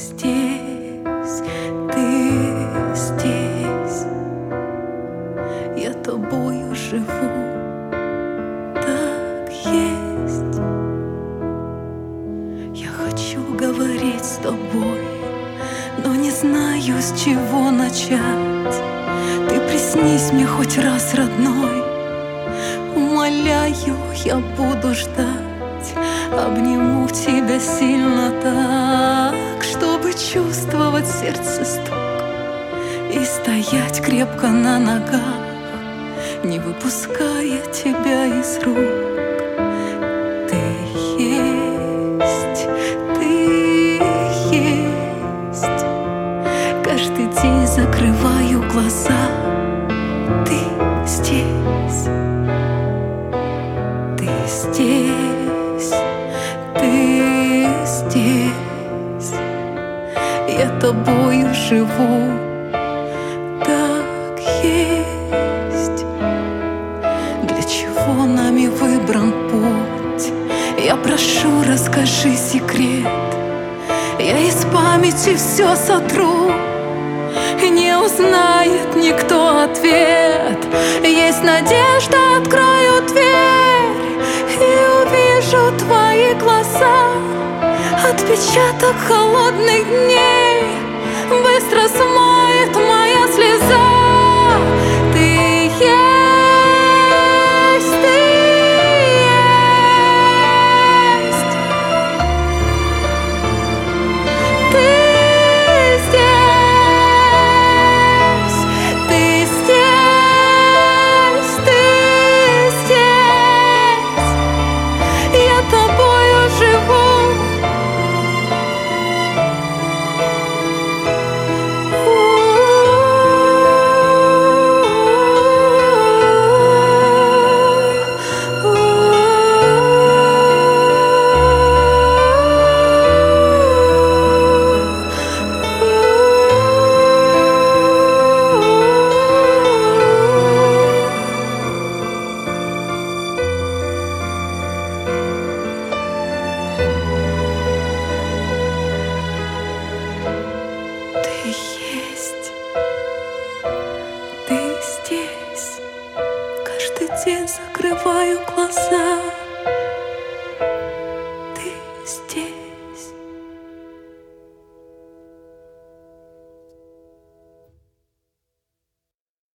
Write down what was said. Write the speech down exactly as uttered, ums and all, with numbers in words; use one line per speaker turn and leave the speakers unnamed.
здесь, ты здесь, я тобою живу, так есть. Я хочу говорить с тобой, но не знаю, с чего начать. Ты приснись мне хоть раз, родной, умоляю, я буду ждать. Обниму тебя сильно так, чтобы чувствовать сердце стук и стоять крепко на ногах, не выпуская тебя из рук. Ты есть, ты есть. Каждый день закрываю глаза. Ты здесь, ты здесь, ты здесь, я тобою живу, так есть. Для чего нами выбран путь? Я прошу, расскажи секрет. Я из памяти все сотру, не узнает никто ответ. Есть надежда, открою дверь и увижу твои глаза. Отпечаток холодных дней быстро смоет моя слеза. Ты есть, ты есть, ты здесь, ты здесь, ты здесь, я тобою живу. Ты есть, ты здесь, каждый день закрываю глаза.